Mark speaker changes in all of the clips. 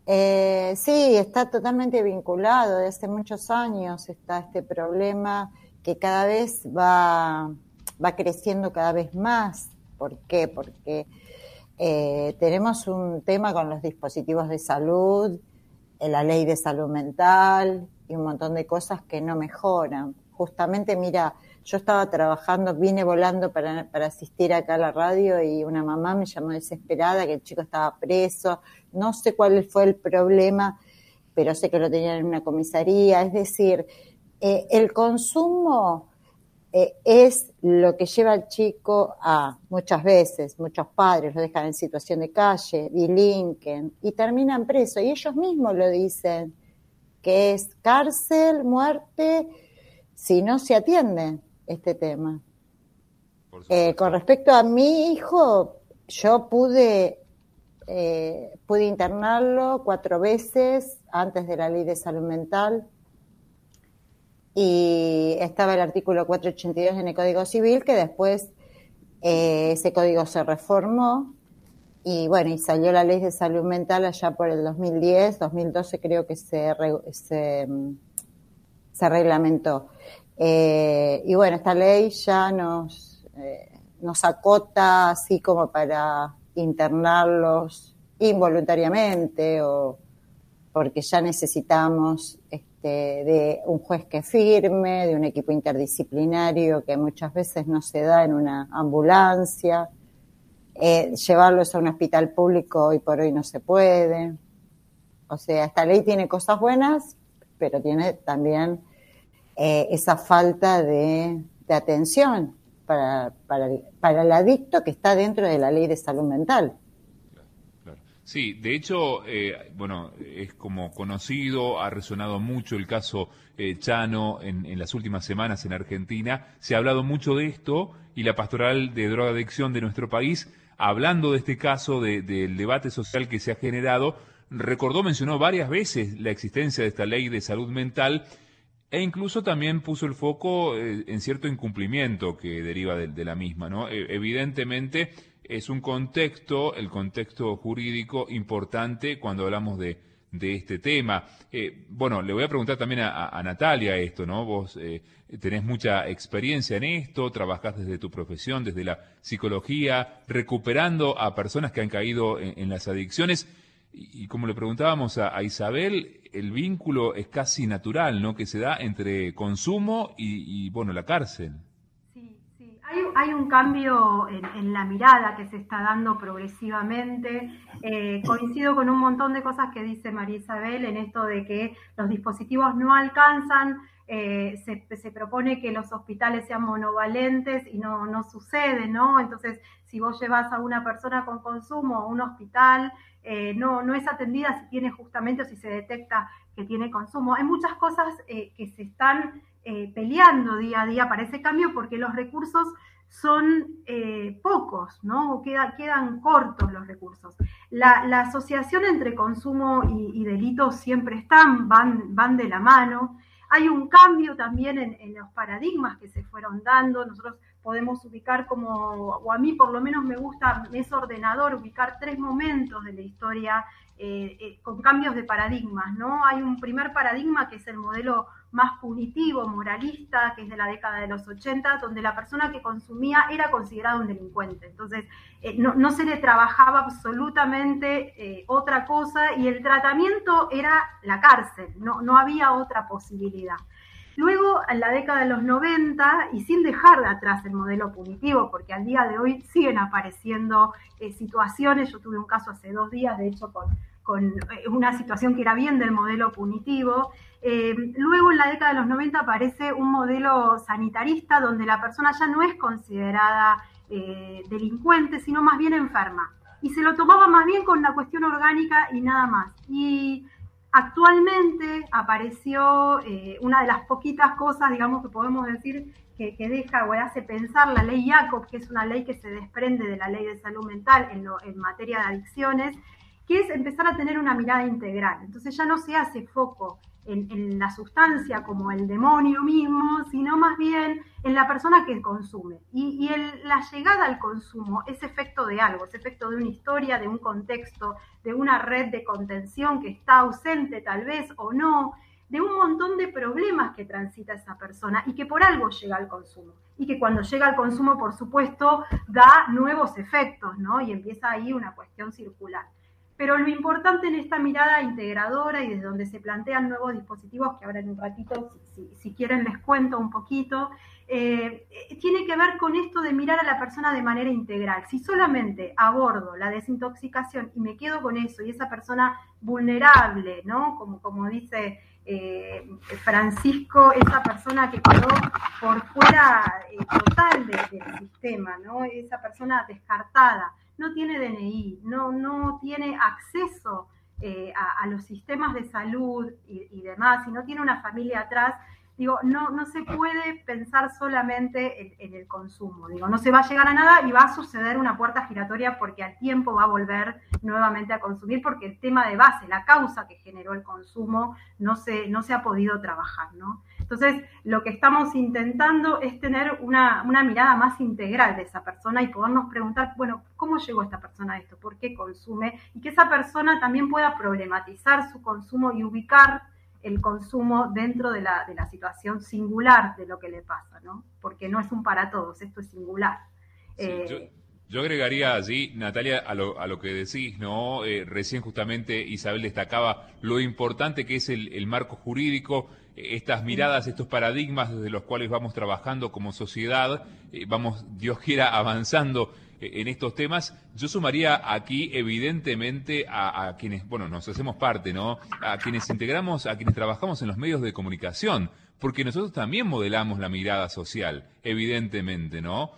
Speaker 1: Sí, está totalmente vinculado. Desde hace muchos años está este problema que cada vez va creciendo cada vez más. ¿Por qué? Porque tenemos un tema con los dispositivos de salud, la ley de salud mental y un montón de cosas que no mejoran. Justamente, mira, yo estaba trabajando, vine volando para asistir acá a la radio y una mamá me llamó desesperada que el chico estaba preso. No sé cuál fue el problema, pero sé que lo tenían en una comisaría. Es decir, el consumo es lo que lleva al chico a, muchas veces, muchos padres lo dejan en situación de calle, delinquen y terminan presos. Y ellos mismos lo dicen, que es cárcel, muerte, si no se atiende este tema. Con respecto a mi hijo, yo pude internarlo 4 veces antes de la ley de salud mental y estaba el artículo 482 en el Código Civil, que después ese código se reformó y bueno, y salió la ley de salud mental allá por el 2010, 2012 creo que se reglamentó. Y bueno, esta ley ya nos acota así como para internarlos involuntariamente o porque ya necesitamos de un juez que firme, de un equipo interdisciplinario que muchas veces no se da en una ambulancia. Llevarlos a un hospital público hoy por hoy no se puede. O sea, esta ley tiene cosas buenas, pero tiene también esa falta de atención para el adicto que está dentro de la ley de salud mental.
Speaker 2: Sí, de hecho, bueno, es como conocido, ha resonado mucho el caso Chano en las últimas semanas en Argentina. Se ha hablado mucho de esto y la pastoral de drogadicción de nuestro país, hablando de este caso, del debate social que se ha generado, mencionó varias veces la existencia de esta ley de salud mental e incluso también puso el foco en cierto incumplimiento que deriva de la misma, ¿no? Evidentemente es un contexto, el contexto jurídico importante cuando hablamos de este tema. Bueno, le voy a preguntar también a Natalia esto, ¿no? Vos tenés mucha experiencia en esto, trabajás desde tu profesión, desde la psicología, recuperando a personas que han caído en las adicciones. Y como le preguntábamos a Isabel, el vínculo es casi natural, ¿no? Que se da entre consumo y bueno, la cárcel.
Speaker 3: Sí. Hay un cambio en la mirada que se está dando progresivamente. Coincido con un montón de cosas que dice María Isabel en esto de que los dispositivos no alcanzan. Se propone que los hospitales sean monovalentes y no sucede, ¿no? Entonces, si vos llevas a una persona con consumo a un hospital, no es atendida si tiene justamente o si se detecta que tiene consumo. Hay muchas cosas que se están peleando día a día para ese cambio porque los recursos son pocos, ¿no? Quedan cortos los recursos. La asociación entre consumo y delitos siempre van de la mano. Hay un cambio también en los paradigmas que se fueron dando. Nosotros podemos ubicar o a mí por lo menos me es ordenador ubicar 3 momentos de la historia con cambios de paradigmas, ¿no? Hay un primer paradigma que es el modelo más punitivo, moralista, que es de la década de los 80, donde la persona que consumía era considerada un delincuente. Entonces, no se le trabajaba absolutamente otra cosa y el tratamiento era la cárcel, no había otra posibilidad. Luego, en la década de los 90, y sin dejar de atrás el modelo punitivo, porque al día de hoy siguen apareciendo situaciones, yo tuve un caso hace 2 días, de hecho, con una situación que era bien del modelo punitivo. Luego, en la década de los 90, aparece un modelo sanitarista donde la persona ya no es considerada delincuente, sino más bien enferma. Y se lo tomaba más bien con la cuestión orgánica y nada más. Y actualmente apareció una de las poquitas cosas, digamos, que podemos decir que deja o hace pensar la ley Jacob, que es una ley que se desprende de la ley de salud mental en materia de adicciones, que es empezar a tener una mirada integral. Entonces ya no se hace foco en la sustancia como el demonio mismo, sino más bien en la persona que consume. Y la llegada al consumo es efecto de algo, es efecto de una historia, de un contexto, de una red de contención que está ausente tal vez o no, de un montón de problemas que transita esa persona y que por algo llega al consumo. Y que cuando llega al consumo, por supuesto, da nuevos efectos, ¿no? Y empieza ahí una cuestión circular. Pero lo importante en esta mirada integradora y desde donde se plantean nuevos dispositivos, que ahora en un ratito, si quieren, les cuento un poquito, tiene que ver con esto de mirar a la persona de manera integral. Si solamente abordo la desintoxicación y me quedo con eso, y esa persona vulnerable, ¿no? Como dice Francisco, esa persona que quedó por fuera total del sistema, ¿no? Esa persona descartada, no tiene DNI, no tiene acceso a los sistemas de salud y demás, y no tiene una familia atrás. Digo, no se puede pensar solamente en el consumo. Digo, no se va a llegar a nada y va a suceder una puerta giratoria porque al tiempo va a volver nuevamente a consumir porque el tema de base, la causa que generó el consumo, no se ha podido trabajar, ¿no? Entonces, lo que estamos intentando es tener una mirada más integral de esa persona y podernos preguntar, bueno, ¿cómo llegó esta persona a esto? ¿Por qué consume? Y que esa persona también pueda problematizar su consumo y ubicar el consumo dentro de la situación singular de lo que le pasa, ¿no? Porque no es un para todos, esto es singular.
Speaker 2: Sí, yo agregaría allí, Natalia, a lo que decís, ¿no? Recién justamente Isabel destacaba lo importante que es el marco jurídico, estas miradas, estos paradigmas desde los cuales vamos trabajando como sociedad, vamos, Dios quiera, avanzando en estos temas. Yo sumaría aquí, evidentemente, a quienes, bueno, nos hacemos parte, ¿no? A quienes integramos, a quienes trabajamos en los medios de comunicación, porque nosotros también modelamos la mirada social, evidentemente, ¿no?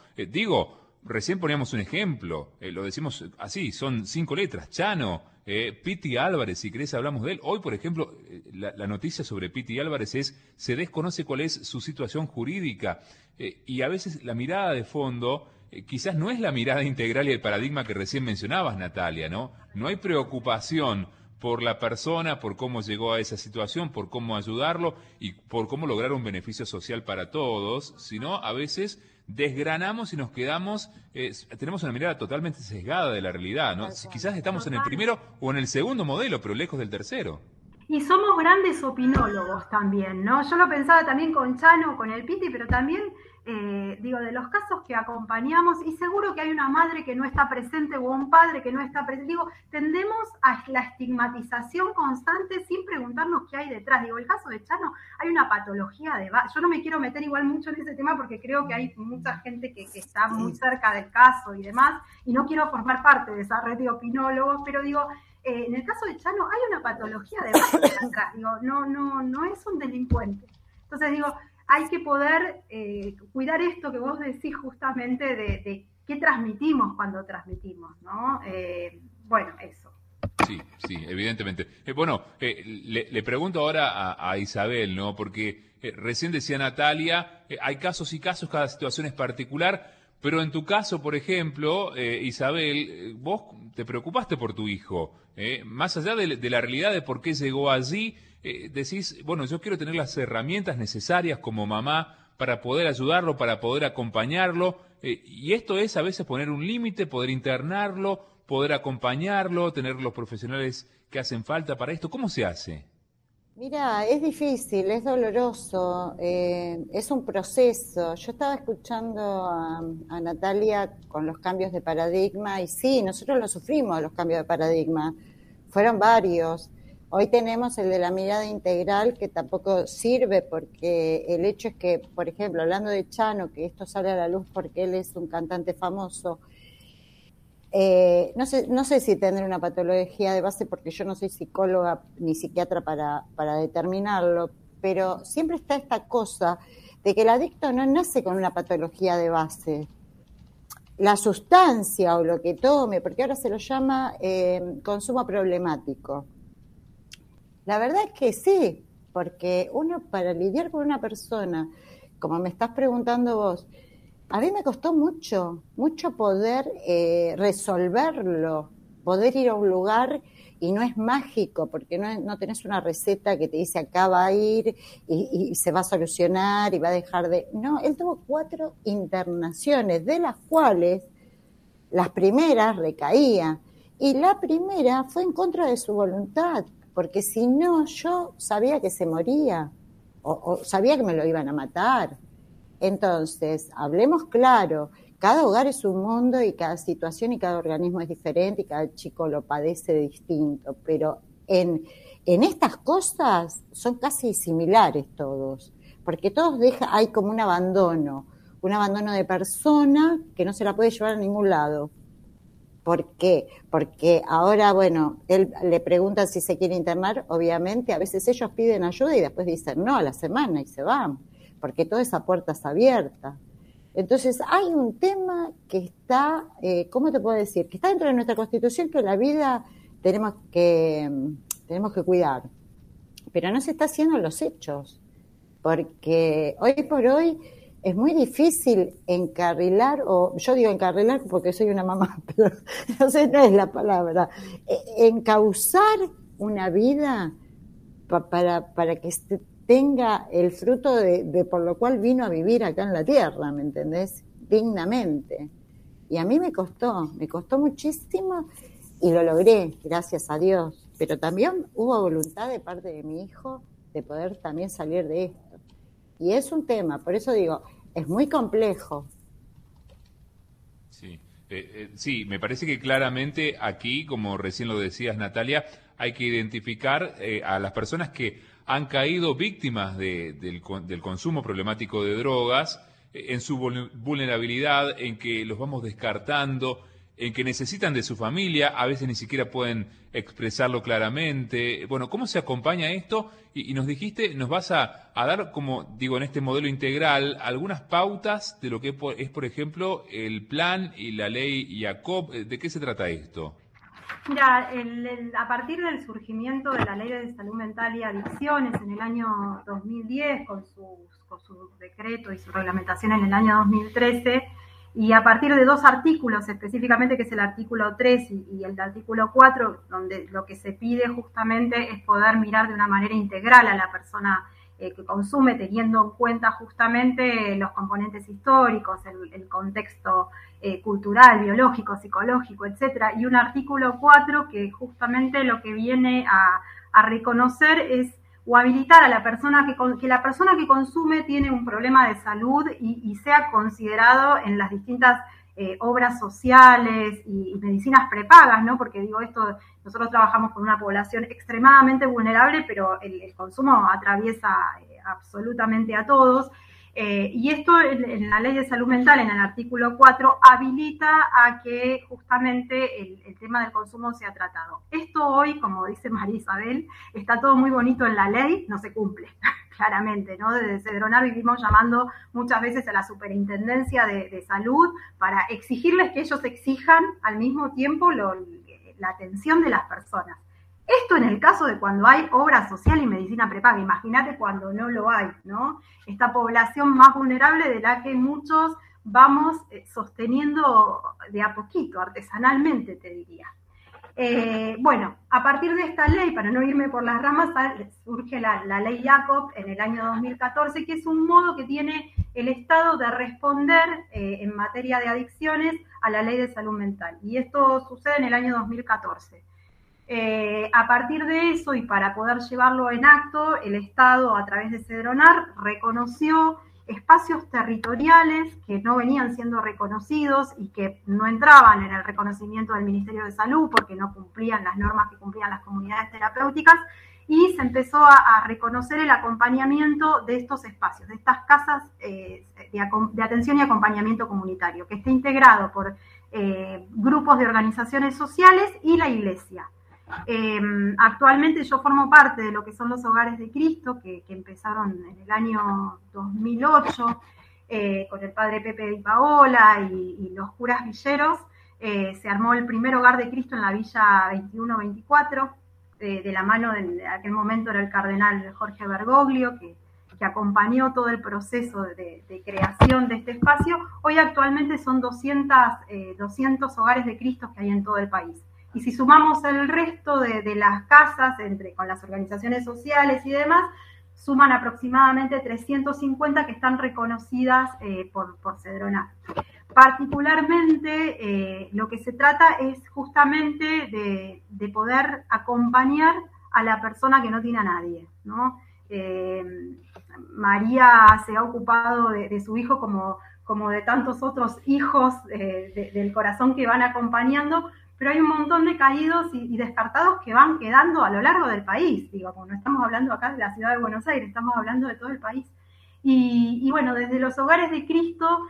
Speaker 2: Recién poníamos un ejemplo, lo decimos así, son 5 letras, Chano, Piti Álvarez, si querés hablamos de él. Hoy, por ejemplo, la noticia sobre Piti Álvarez se desconoce cuál es su situación jurídica, y a veces la mirada de fondo quizás no es la mirada integral y el paradigma que recién mencionabas, Natalia, ¿no? No hay preocupación por la persona, por cómo llegó a esa situación, por cómo ayudarlo y por cómo lograr un beneficio social para todos, sino a veces desgranamos y nos quedamos, tenemos una mirada totalmente sesgada de la realidad, ¿no? Quizás estamos en el primero o en el segundo modelo, pero lejos del tercero.
Speaker 3: Y somos grandes opinólogos también, ¿no? Yo lo pensaba también con Chano, con el Piti, pero también, de los casos que acompañamos, y seguro que hay una madre que no está presente o un padre que no está presente, tendemos a la estigmatización constante sin preguntarnos qué hay detrás. El caso de Chano, hay una patología de base. Yo no me quiero meter igual mucho en ese tema porque creo que hay mucha gente que está muy cerca del caso y demás, y no quiero formar parte de esa red de opinólogos, pero en el caso de Chano hay una patología de base atrás, no es un delincuente. Entonces hay que poder cuidar esto que vos decís justamente de qué transmitimos cuando transmitimos, ¿no? Bueno, eso.
Speaker 2: Sí, evidentemente. Le pregunto ahora a Isabel, ¿no? Porque recién decía Natalia, hay casos y casos, cada situación es particular, pero en tu caso, por ejemplo, Isabel, vos te preocupaste por tu hijo, más allá de la realidad de por qué llegó allí, decís, bueno, yo quiero tener las herramientas necesarias como mamá para poder ayudarlo, para poder acompañarlo, y esto es a veces poner un límite, poder internarlo, poder acompañarlo, tener los profesionales que hacen falta para esto. ¿Cómo se hace?
Speaker 1: Mira, es difícil, es doloroso, es un proceso. Yo estaba escuchando a Natalia con los cambios de paradigma y sí, nosotros lo sufrimos, los cambios de paradigma. Fueron varios. Hoy tenemos el de la mirada integral que tampoco sirve porque el hecho es que, por ejemplo, hablando de Chano, que esto sale a la luz porque él es un cantante famoso, no sé si tendré una patología de base porque yo no soy psicóloga ni psiquiatra para determinarlo, pero siempre está esta cosa de que el adicto no nace con una patología de base. La sustancia o lo que tome, porque ahora se lo llama consumo problemático. La verdad es que sí, porque uno para lidiar con una persona, como me estás preguntando vos, a mí me costó mucho poder resolverlo, poder ir a un lugar y no es mágico, porque no tenés una receta que te dice acá va a ir y se va a solucionar y va a dejar de... No, él tuvo 4 internaciones, de las cuales las primeras recaía, y la primera fue en contra de su voluntad, porque si no, yo sabía que se moría, o sabía que me lo iban a matar. Entonces, hablemos claro, cada hogar es un mundo y cada situación y cada organismo es diferente y cada chico lo padece distinto, pero en estas cosas son casi similares todos, porque todos hay como un abandono de persona que no se la puede llevar a ningún lado. ¿Por qué? Porque ahora, bueno, él le pregunta si se quiere internar, obviamente, a veces ellos piden ayuda y después dicen no a la semana y se van, porque toda esa puerta está abierta. Entonces, hay un tema que está, ¿cómo te puedo decir? Que está dentro de nuestra Constitución, que la vida tenemos que cuidar, pero no se está haciendo en los hechos, porque hoy por hoy es muy difícil encarrilar, o yo digo encarrilar porque soy una mamá, pero no sé, no es la palabra, encauzar una vida para que tenga el fruto de por lo cual vino a vivir acá en la tierra, ¿me entendés? Dignamente. Y a mí me costó muchísimo y lo logré, gracias a Dios. Pero también hubo voluntad de parte de mi hijo de poder también salir de esto. Y es un tema, por eso digo, es muy complejo.
Speaker 2: Sí, sí, me parece que claramente aquí, como recién lo decías, Natalia, hay que identificar a las personas que han caído víctimas del consumo problemático de drogas, en su vulnerabilidad, en que los vamos descartando, en que necesitan de su familia, a veces ni siquiera pueden expresarlo claramente. Bueno, ¿cómo se acompaña esto? Y nos dijiste, nos vas a dar, como digo, en este modelo integral, algunas pautas de lo que es, por ejemplo, el plan y la ley Jacob. ¿De qué se trata esto?
Speaker 3: Mira, a partir del surgimiento de la Ley de Salud Mental y Adicciones en el año 2010, con su decreto y su reglamentación en el año 2013, y a partir de 2 artículos específicamente, que es el artículo 3 y el artículo 4, donde lo que se pide justamente es poder mirar de una manera integral a la persona que consume, teniendo en cuenta justamente los componentes históricos, el contexto cultural, biológico, psicológico, etcétera, y un artículo 4 que justamente lo que viene a reconocer es o habilitar a la persona que la persona que consume tiene un problema de salud y sea considerado en las distintas obras sociales y medicinas prepagas, ¿no? Porque digo esto, nosotros trabajamos con una población extremadamente vulnerable, pero el consumo atraviesa absolutamente a todos. Y esto en la Ley de Salud Mental, en el artículo 4, habilita a que justamente el tema del consumo sea tratado. Esto hoy, como dice María Isabel, está todo muy bonito en la ley, no se cumple, claramente, ¿no? Desde Cedronar vivimos llamando muchas veces a la Superintendencia de Salud para exigirles que ellos exijan al mismo tiempo la atención de las personas. Esto en el caso de cuando hay obra social y medicina prepaga. Imagínate cuando no lo hay, ¿no? Esta población más vulnerable de la que muchos vamos sosteniendo de a poquito, artesanalmente, te diría. Bueno, a partir de esta ley, para no irme por las ramas, surge la ley Jacob en el año 2014, que es un modo que tiene el Estado de responder en materia de adicciones a la ley de salud mental. Y esto sucede en el año 2014. A partir de eso, y para poder llevarlo en acto, el Estado, a través de Cedronar, reconoció espacios territoriales que no venían siendo reconocidos y que no entraban en el reconocimiento del Ministerio de Salud porque no cumplían las normas que cumplían las comunidades terapéuticas, y se empezó a reconocer el acompañamiento de estos espacios, de estas casas de atención y acompañamiento comunitario, que esté integrado por grupos de organizaciones sociales y la Iglesia. Actualmente yo formo parte de lo que son los Hogares de Cristo, que empezaron en el año 2008 con el padre Pepe Di Paola y los curas villeros. Se armó el primer Hogar de Cristo en la Villa 2124, de la mano de aquel momento era el cardenal Jorge Bergoglio, que acompañó todo el proceso de creación de este espacio. Hoy actualmente son 200 Hogares de Cristo que hay en todo el país. Y si sumamos el resto de las casas, con las organizaciones sociales y demás, suman aproximadamente 350 que están reconocidas por Cedronar. Particularmente, lo que se trata es justamente de poder acompañar a la persona que no tiene a nadie, ¿no? María se ha ocupado de su hijo como de tantos otros hijos del corazón que van acompañando, pero hay un montón de caídos y descartados que van quedando a lo largo del país. Digo, como no estamos hablando acá de la ciudad de Buenos Aires, estamos hablando de todo el país. Y bueno, desde los hogares de Cristo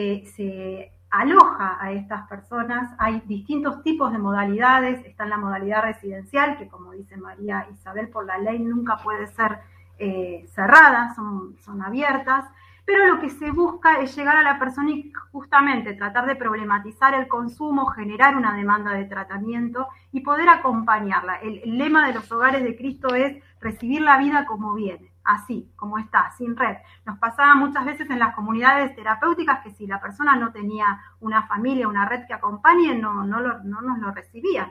Speaker 3: se aloja a estas personas. Hay distintos tipos de modalidades. Está en la modalidad residencial, que como dice María Isabel, por la ley nunca puede ser cerradas, son abiertas, pero lo que se busca es llegar a la persona y justamente tratar de problematizar el consumo, generar una demanda de tratamiento y poder acompañarla. El lema de los hogares de Cristo es recibir la vida como viene, así, como está, sin red. Nos pasaba muchas veces en las comunidades terapéuticas que si la persona no tenía una familia, una red que acompañe, no nos lo recibían.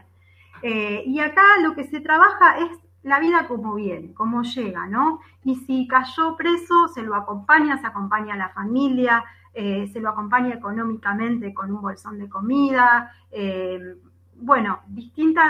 Speaker 3: Y acá lo que se trabaja es la vida como viene, como llega, ¿no? Y si cayó preso, se lo acompaña, se acompaña a la familia, se lo acompaña económicamente con un bolsón de comida, bueno, distintas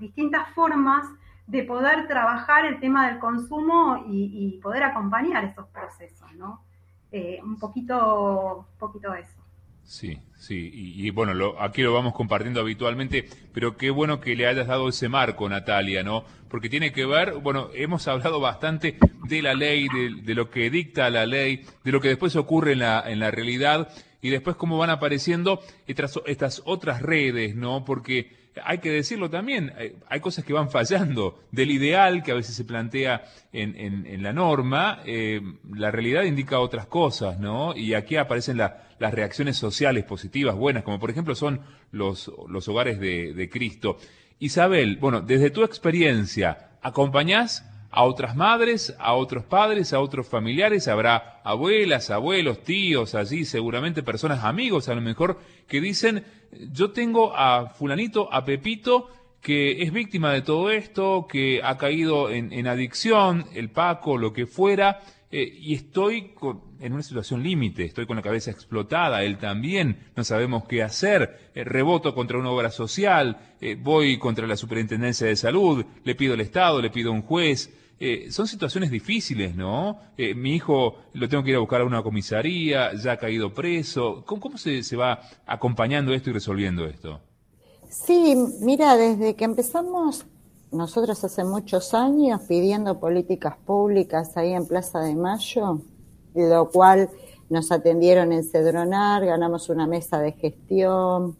Speaker 3: formas de poder trabajar el tema del consumo y poder acompañar esos procesos, ¿no? Un poquito eso.
Speaker 2: Sí, sí, y bueno, aquí lo vamos compartiendo habitualmente, pero qué bueno que le hayas dado ese marco, Natalia, ¿no? Porque tiene que ver, bueno, hemos hablado bastante de la ley, de lo que dicta la ley, de lo que después ocurre en la realidad, y después cómo van apareciendo estas otras redes, ¿no? Porque hay que decirlo también, hay cosas que van fallando del ideal que a veces se plantea en la norma, la realidad indica otras cosas, ¿no? Y aquí aparecen las reacciones sociales positivas, buenas, como por ejemplo son los hogares de Cristo. Isabel, bueno, desde tu experiencia, ¿acompañás a otras madres, a otros padres, a otros familiares? Habrá abuelas, abuelos, tíos, allí seguramente personas, amigos a lo mejor, que dicen, yo tengo a fulanito, a Pepito, que es víctima de todo esto, que ha caído en adicción, el Paco, lo que fuera, y estoy en una situación límite, estoy con la cabeza explotada, él también, no sabemos qué hacer, reboto contra una obra social, voy contra la Superintendencia de Salud, le pido al Estado, le pido a un juez. Son situaciones difíciles, ¿no? Mi hijo lo tengo que ir a buscar a una comisaría, ya ha caído preso. ¿Cómo se va acompañando esto y resolviendo esto?
Speaker 1: Sí, mira, desde que empezamos nosotros hace muchos años pidiendo políticas públicas ahí en Plaza de Mayo, lo cual nos atendieron en Cedronar, ganamos una mesa de gestión.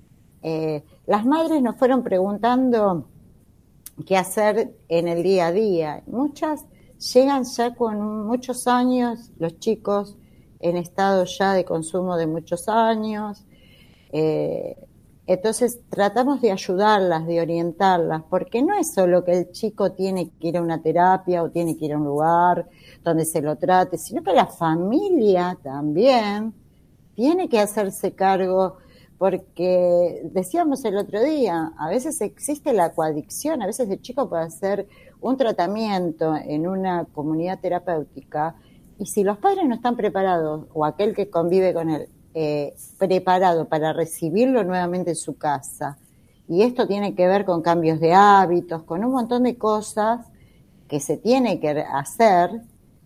Speaker 1: Las madres nos fueron preguntando qué hacer en el día a día. Muchas llegan ya con muchos años, los chicos en estado ya de consumo de muchos años. Entonces tratamos de ayudarlas, de orientarlas, porque no es solo que el chico tiene que ir a una terapia o tiene que ir a un lugar donde se lo trate, sino que la familia también tiene que hacerse cargo, porque decíamos el otro día, a veces existe la coadicción, a veces el chico puede hacer un tratamiento en una comunidad terapéutica y si los padres no están preparados, o aquel que convive con él, preparado para recibirlo nuevamente en su casa, y esto tiene que ver con cambios de hábitos, con un montón de cosas que se tiene que hacer,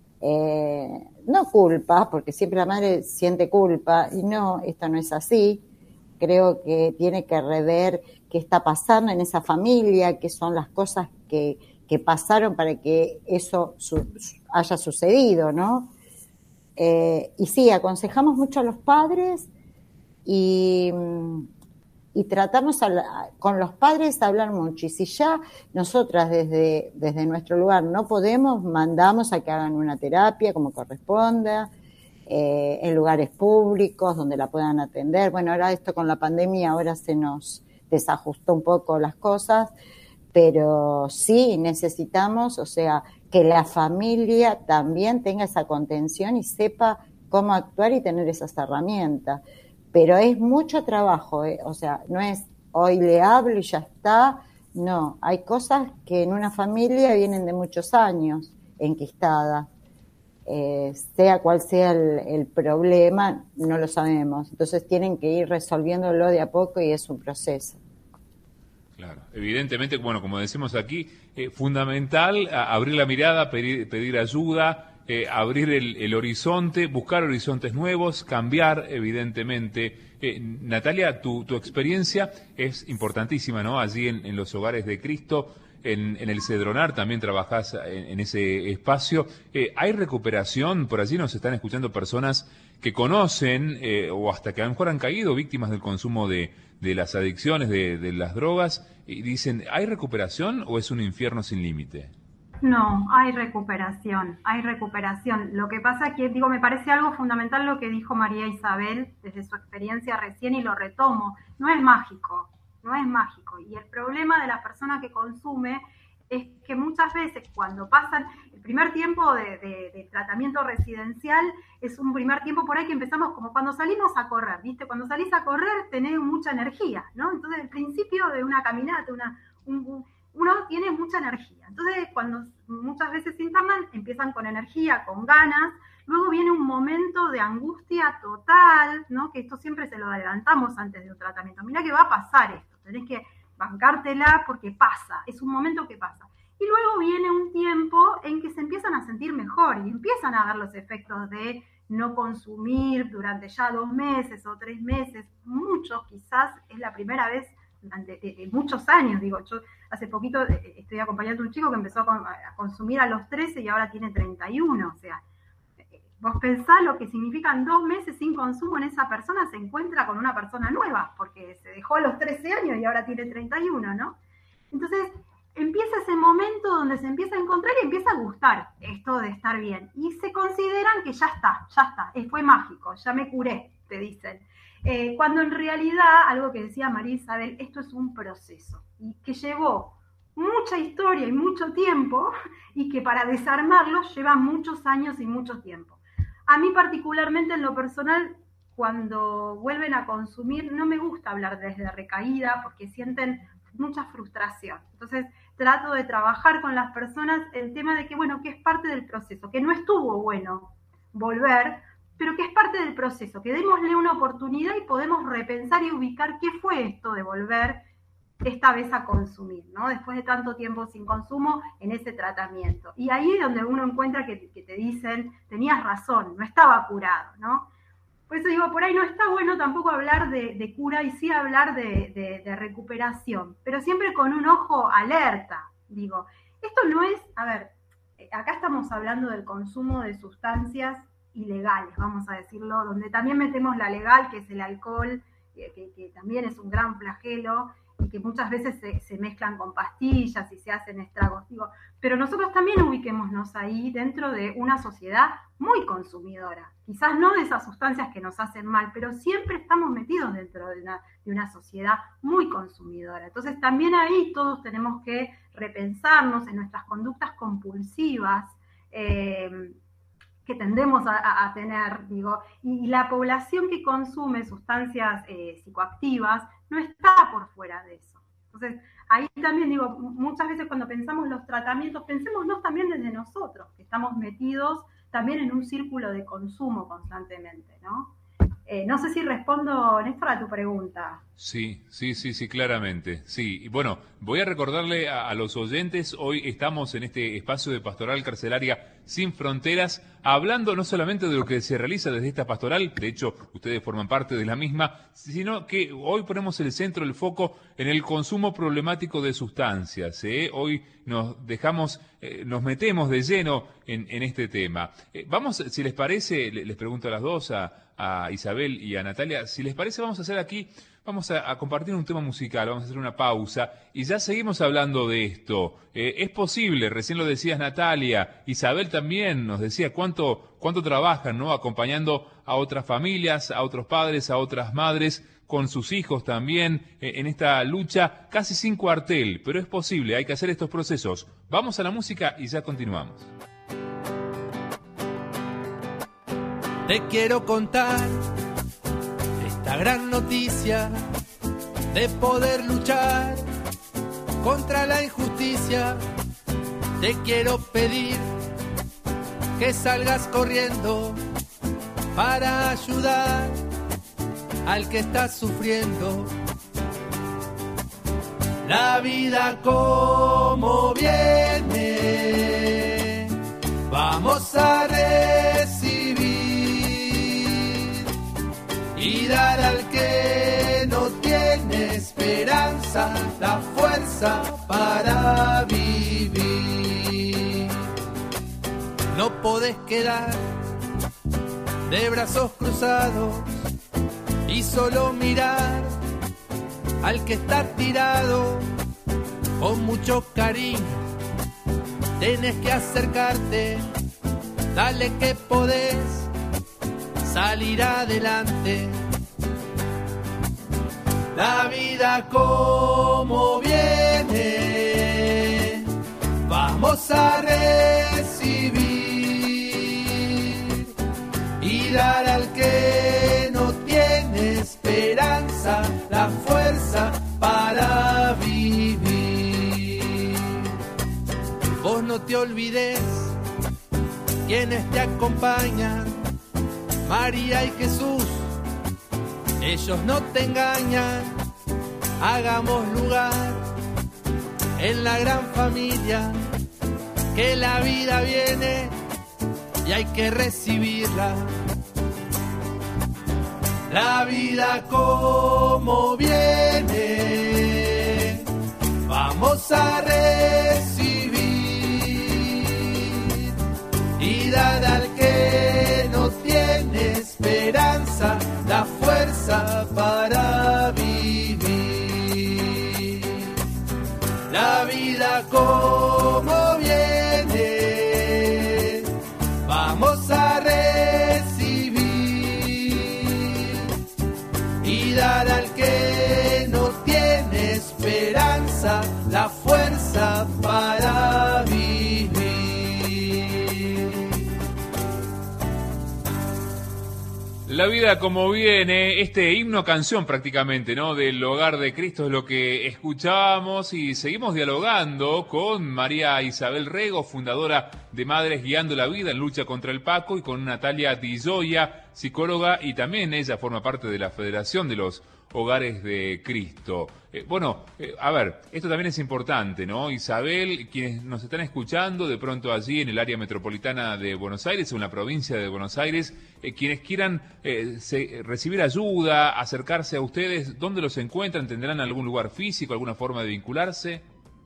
Speaker 1: no culpa, porque siempre la madre siente culpa, y no, esto no es así. Creo que tiene que rever qué está pasando en esa familia, qué son las cosas que pasaron para que eso haya sucedido, ¿no? Y sí, aconsejamos mucho a los padres y tratamos con los padres a hablar mucho. Y si ya nosotras desde nuestro lugar no podemos, mandamos a que hagan una terapia como corresponda, en lugares públicos donde la puedan atender. Bueno, ahora esto con la pandemia, ahora se nos desajustó un poco las cosas, pero sí necesitamos, o sea, que la familia también tenga esa contención y sepa cómo actuar y tener esas herramientas. Pero es mucho trabajo, o sea, no es hoy le hablo y ya está. No, hay cosas que en una familia vienen de muchos años enquistadas. Sea cual sea el problema, no lo sabemos. Entonces tienen que ir resolviéndolo de a poco y es un proceso.
Speaker 2: Claro, evidentemente, bueno, como decimos aquí, fundamental abrir la mirada, pedir ayuda, abrir el horizonte, buscar horizontes nuevos, cambiar, evidentemente. Natalia, tu experiencia es importantísima, ¿no? Allí en los hogares de Cristo, en el Cedronar también trabajás en ese espacio. ¿Hay recuperación? Por allí nos están escuchando personas que conocen o hasta que a lo mejor han caído víctimas del consumo de las adicciones, de las drogas, y dicen, ¿hay recuperación o es un infierno sin límite?
Speaker 3: No, hay recuperación, hay recuperación. Lo que pasa es que, me parece algo fundamental lo que dijo María Isabel desde su experiencia recién y lo retomo. No es mágico, no es mágico. Y el problema de la persona que consume es que muchas veces cuando pasan el primer tiempo de tratamiento residencial, es un primer tiempo por ahí que empezamos como cuando salimos a correr, ¿viste? Cuando salís a correr tenés mucha energía, ¿no? Entonces el principio de una caminata, uno tiene mucha energía. Entonces, cuando muchas veces se internan, empiezan con energía, con ganas. Luego viene un momento de angustia total, ¿no? Que esto siempre se lo adelantamos antes de un tratamiento. Mirá que va a pasar esto, tenés que bancártela porque pasa, es un momento que pasa. Y luego viene un tiempo en que se empiezan a sentir mejor y empiezan a ver los efectos de no consumir durante ya 2 meses o 3 meses. Muchos quizás es la primera vez durante muchos años, yo hace poquito estoy acompañando a un chico que empezó a consumir a los 13 y ahora tiene 31, o sea, vos pensás lo que significan 2 meses sin consumo en esa persona, se encuentra con una persona nueva, porque se dejó a los 13 años y ahora tiene 31, ¿no? Entonces, empieza ese momento donde se empieza a encontrar y empieza a gustar esto de estar bien, y se consideran que ya está, fue mágico, ya me curé, te dicen. Cuando en realidad, algo que decía María Isabel, esto es un proceso y que llevó mucha historia y mucho tiempo y que para desarmarlo lleva muchos años y mucho tiempo. A mí particularmente en lo personal, cuando vuelven a consumir, no me gusta hablar desde recaída porque sienten mucha frustración. Entonces trato de trabajar con las personas el tema de que, que es parte del proceso, que no estuvo bueno volver, pero que es parte del proceso, que démosle una oportunidad y podemos repensar y ubicar qué fue esto de volver esta vez a consumir, ¿no? Después de tanto tiempo sin consumo en ese tratamiento. Y ahí es donde uno encuentra que te dicen, tenías razón, no estaba curado, ¿no? Por eso digo, por ahí no está bueno tampoco hablar de cura y sí hablar de recuperación, pero siempre con un ojo alerta. Esto no es, acá estamos hablando del consumo de sustancias ilegales, vamos a decirlo, donde también metemos la legal, que es el alcohol, que también es un gran flagelo, y que muchas veces se mezclan con pastillas y se hacen estragos. Pero nosotros también ubiquémonos ahí dentro de una sociedad muy consumidora. Quizás no de esas sustancias que nos hacen mal, pero siempre estamos metidos dentro de una sociedad muy consumidora. Entonces también ahí todos tenemos que repensarnos en nuestras conductas compulsivas, que tendemos a tener, y la población que consume sustancias psicoactivas no está por fuera de eso. Entonces, ahí también muchas veces cuando pensamos los tratamientos, pensémonos también desde nosotros, que estamos metidos también en un círculo de consumo constantemente, ¿no? No sé si respondo, Néstor, a tu pregunta.
Speaker 2: Sí, claramente. Sí, y bueno, voy a recordarle a los oyentes, hoy estamos en este espacio de Pastoral Carcelaria Sin Fronteras, hablando no solamente de lo que se realiza desde esta pastoral, de hecho, ustedes forman parte de la misma, sino que hoy ponemos el centro, el foco en el consumo problemático de sustancias. Hoy nos metemos de lleno en este tema. Vamos, si les parece, les pregunto a las dos, a Isabel y a Natalia, si les parece, vamos a compartir un tema musical, vamos a hacer una pausa y ya seguimos hablando de esto. Es posible, recién lo decías Natalia, Isabel también nos decía cuánto trabajan, ¿no? Acompañando a otras familias, a otros padres, a otras madres, con sus hijos también, en esta lucha casi sin cuartel, pero es posible, hay que hacer estos procesos. Vamos a la música y ya continuamos.
Speaker 4: Te quiero contar esta gran noticia de poder luchar contra la injusticia. Te quiero pedir que salgas corriendo para ayudar al que está sufriendo. La vida como viene, vamos a recibir y dar al que no tiene esperanza la fuerza para vivir. No podés quedar de brazos cruzados y solo mirar al que está tirado. Con mucho cariño tenés que acercarte, dale que podés salir adelante. La vida como viene, vamos a recibir y dar al que no tiene esperanza la fuerza para vivir. Vos no te olvides quienes te acompañan, María y Jesús, ellos no te engañan. Hagamos lugar en la gran familia, que la vida viene y hay que recibirla. La vida como viene, vamos a recibir y dar al que no tiene esperanza la fuerza para vivir. La vida como viene, vamos a recibir y dar al que no tiene esperanza la fuerza para vivir.
Speaker 2: La vida como viene, este himno canción prácticamente, ¿no? Del Hogar de Cristo es lo que escuchábamos y seguimos dialogando con María Isabel Rego, fundadora de Madres Guiando la Vida en Lucha contra el Paco, y con Natalia Di Gioia, psicóloga, y también ella forma parte de la Federación de los Hogares de Cristo. A ver, esto también es importante, ¿no? Isabel, quienes nos están escuchando de pronto allí en el área metropolitana de Buenos Aires, en la provincia de Buenos Aires, quienes quieran recibir ayuda, acercarse a ustedes, ¿dónde los encuentran? ¿Tendrán algún lugar físico, alguna forma de vincularse?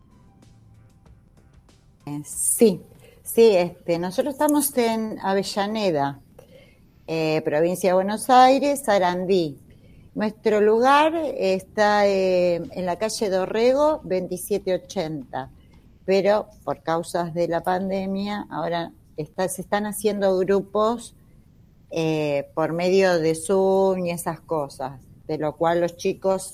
Speaker 1: Sí, nosotros estamos en Avellaneda, provincia de Buenos Aires, Sarandí. Nuestro lugar está en la calle Dorrego 2780, pero por causas de la pandemia ahora se están haciendo grupos por medio de Zoom y esas cosas, de lo cual los chicos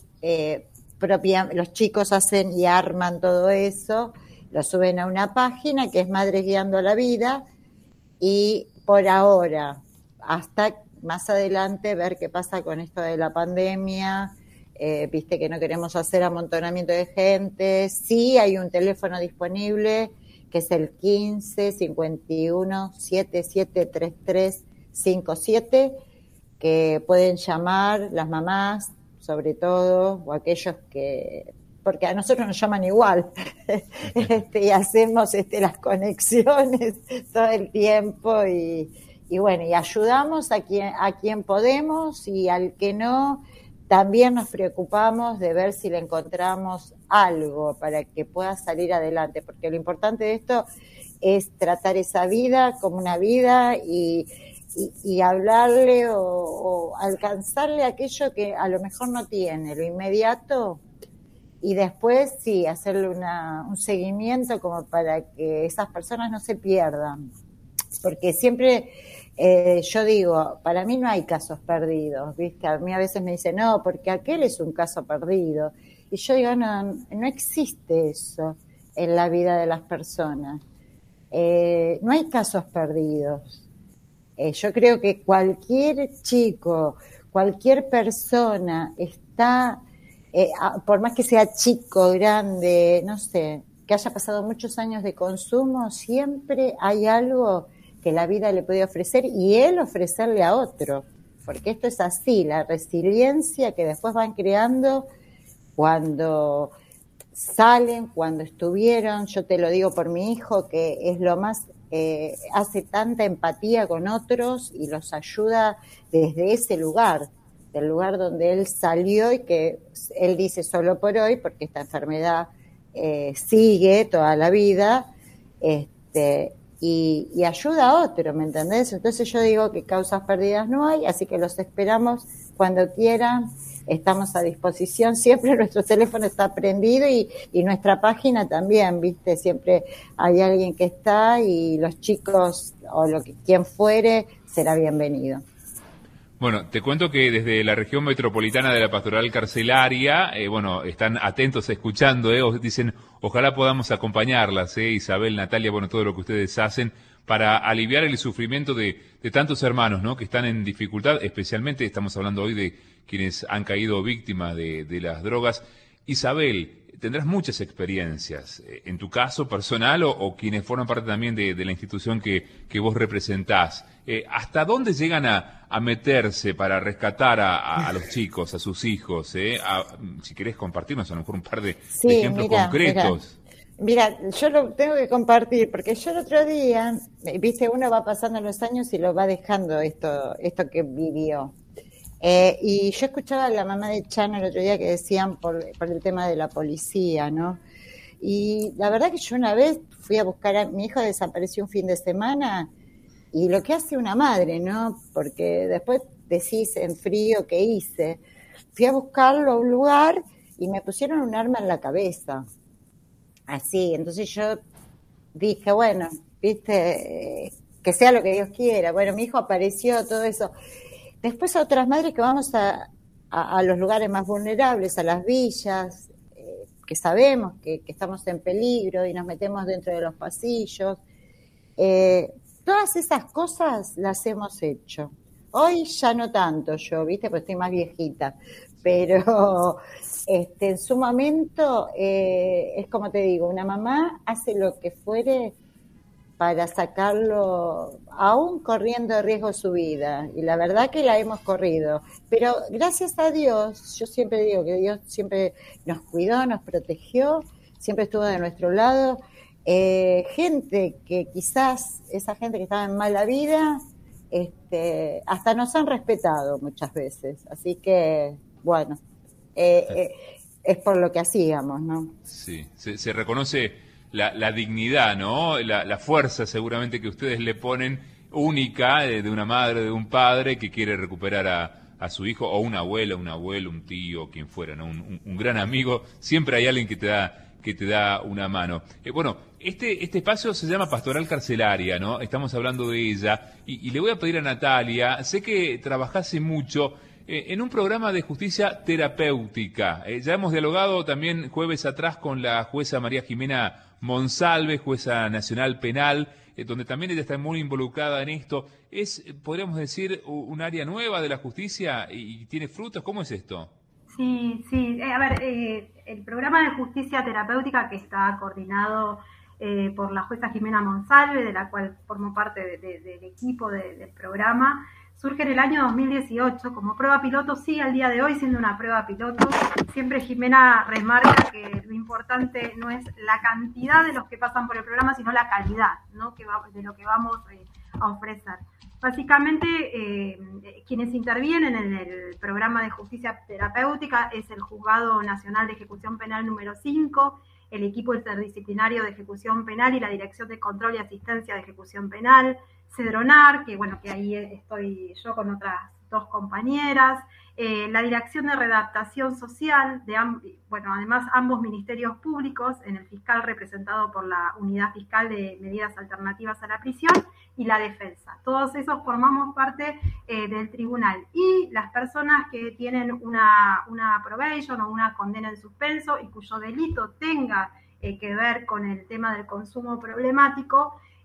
Speaker 1: hacen y arman todo eso, lo suben a una página que es Madres Guiando la Vida, y por ahora, hasta más adelante, ver qué pasa con esto de la pandemia. Viste que no queremos hacer amontonamiento de gente. Sí, hay un teléfono disponible que es el 15 51 77 33 57, que pueden llamar las mamás, sobre todo, o aquellos que, porque a nosotros nos llaman igual, y hacemos las conexiones todo el tiempo y bueno, y ayudamos a quien podemos, y al que no, también nos preocupamos de ver si le encontramos algo para que pueda salir adelante, porque lo importante de esto es tratar esa vida como una vida y hablarle o alcanzarle aquello que a lo mejor no tiene, lo inmediato, y después sí, hacerle un seguimiento como para que esas personas no se pierdan. Porque siempre yo digo, para mí no hay casos perdidos, ¿viste? A mí a veces me dicen, no, porque aquel es un caso perdido. Y yo digo, no existe eso en la vida de las personas. No hay casos perdidos. Yo creo que cualquier chico, cualquier persona está por más que sea chico, grande, no sé, que haya pasado muchos años de consumo, siempre hay algo que la vida le puede ofrecer y él ofrecerle a otro, porque esto es así, la resiliencia que después van creando cuando salen, cuando estuvieron. Yo te lo digo por mi hijo, que es lo más, hace tanta empatía con otros y los ayuda desde ese lugar, del lugar donde él salió y que él dice solo por hoy, porque esta enfermedad sigue toda la vida, y ayuda a otro, ¿me entendés? Entonces yo digo que causas perdidas no hay, así que los esperamos cuando quieran, estamos a disposición, siempre nuestro teléfono está prendido y nuestra página también, ¿viste? Siempre hay alguien que está y los chicos o quien fuere será bienvenido.
Speaker 2: Bueno, te cuento que desde la región metropolitana de la Pastoral Carcelaria, están atentos escuchando, dicen, ojalá podamos acompañarlas, Isabel, Natalia, todo lo que ustedes hacen para aliviar el sufrimiento de tantos hermanos, ¿no? Que están en dificultad, especialmente estamos hablando hoy de quienes han caído víctimas de las drogas. Isabel, tendrás muchas experiencias, en tu caso personal o quienes forman parte también de la institución que vos representás. ¿Hasta dónde llegan a meterse para rescatar a los chicos, a sus hijos? Si querés compartirnos a lo mejor un par de ejemplos concretos.
Speaker 1: Mira, yo lo tengo que compartir, porque yo el otro día, viste, uno va pasando los años y lo va dejando esto que vivió. Y yo escuchaba a la mamá de Chano el otro día que decían por el tema de la policía, ¿no? Y la verdad que yo una vez fui a buscar a mi hijo, desapareció un fin de semana, y lo que hace una madre, ¿no? Porque después decís en frío qué hice. Fui a buscarlo a un lugar y me pusieron un arma en la cabeza. Así, entonces yo dije, bueno, viste, que sea lo que Dios quiera. Bueno, mi hijo apareció, todo eso. Después a otras madres que vamos a los lugares más vulnerables, a las villas, que sabemos que estamos en peligro y nos metemos dentro de los pasillos. Todas esas cosas las hemos hecho. Hoy ya no tanto yo, viste, porque estoy más viejita, pero en su momento es como te digo, una mamá hace lo que fuere para sacarlo, aún corriendo riesgo su vida, y la verdad que la hemos corrido, pero gracias a Dios, yo siempre digo que Dios siempre nos cuidó, nos protegió, siempre estuvo de nuestro lado. Gente que quizás, esa gente que estaba en mala vida, hasta nos han respetado muchas veces, así que bueno, es por lo que hacíamos, ¿no?
Speaker 2: Sí, se reconoce la dignidad, ¿no? La fuerza seguramente que ustedes le ponen, única, de una madre, de un padre que quiere recuperar a su hijo, o una abuela, un abuelo, un tío, quien fuera, ¿no? Un gran amigo, siempre hay alguien que te da una mano. Este espacio se llama Pastoral Carcelaria, ¿no? Estamos hablando de ella, y le voy a pedir a Natalia, sé que trabajase mucho en un programa de justicia terapéutica. Ya hemos dialogado también jueves atrás con la jueza María Jimena Monsalve, jueza nacional penal, donde también ella está muy involucrada en esto. ¿Es, podríamos decir, un área nueva de la justicia y tiene frutos? ¿Cómo es esto?
Speaker 3: Sí. El programa de justicia terapéutica, que está coordinado por la jueza Jimena Monsalve, de la cual formo parte del equipo del programa, surge en el año 2018 como prueba piloto, sí, al día de hoy siendo una prueba piloto. Siempre Jimena remarca que lo importante no es la cantidad de los que pasan por el programa, sino la calidad, ¿no? De lo que vamos a ofrecer. Básicamente, quienes intervienen en el programa de justicia terapéutica es el Juzgado Nacional de Ejecución Penal número 5, el equipo interdisciplinario de ejecución penal y la Dirección de Control y Asistencia de Ejecución Penal, Cedronar, que ahí estoy yo con otras dos compañeras, la Dirección de Redactación Social, además ambos ministerios públicos, en el fiscal representado por la Unidad Fiscal de Medidas Alternativas a la Prisión, y la defensa. Todos esos formamos parte del tribunal. Y las personas que tienen una probation o una condena en suspenso y cuyo delito tenga que ver con el tema del consumo problemático,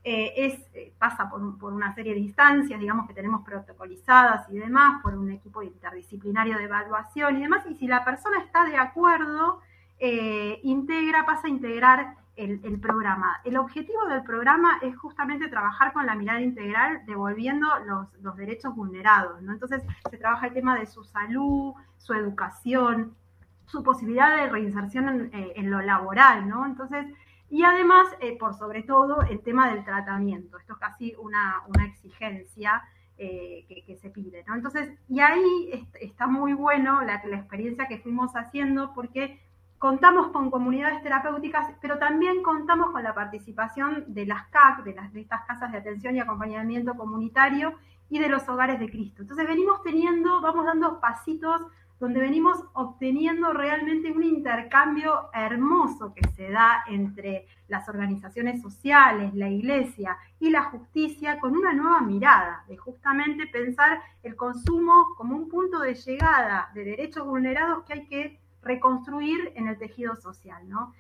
Speaker 3: pasa por una serie de instancias, digamos, que tenemos protocolizadas y demás, por un equipo interdisciplinario de evaluación y demás, y si la persona está de acuerdo, pasa a integrar el programa. El objetivo del programa es justamente trabajar con la mirada integral, devolviendo los derechos vulnerados, ¿no? Entonces se trabaja el tema de su salud, su educación, su posibilidad de reinserción en lo laboral, ¿no? Entonces, y además, por sobre todo, el tema del tratamiento. Esto es casi una exigencia que se pide, ¿no? Entonces, y ahí está muy bueno la experiencia que fuimos haciendo, porque contamos con comunidades terapéuticas, pero también contamos con la participación de las CAC, de estas casas de atención y acompañamiento comunitario, y de los hogares de Cristo. Entonces vamos dando pasitos donde venimos obteniendo realmente un intercambio hermoso que se da entre las organizaciones sociales, la iglesia y la justicia, con una nueva mirada de justamente pensar el consumo como un punto de llegada de derechos vulnerados que hay que reconstruir en el tejido social, ¿no?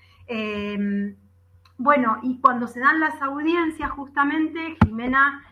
Speaker 3: Bueno, y cuando se dan las audiencias, justamente Jimena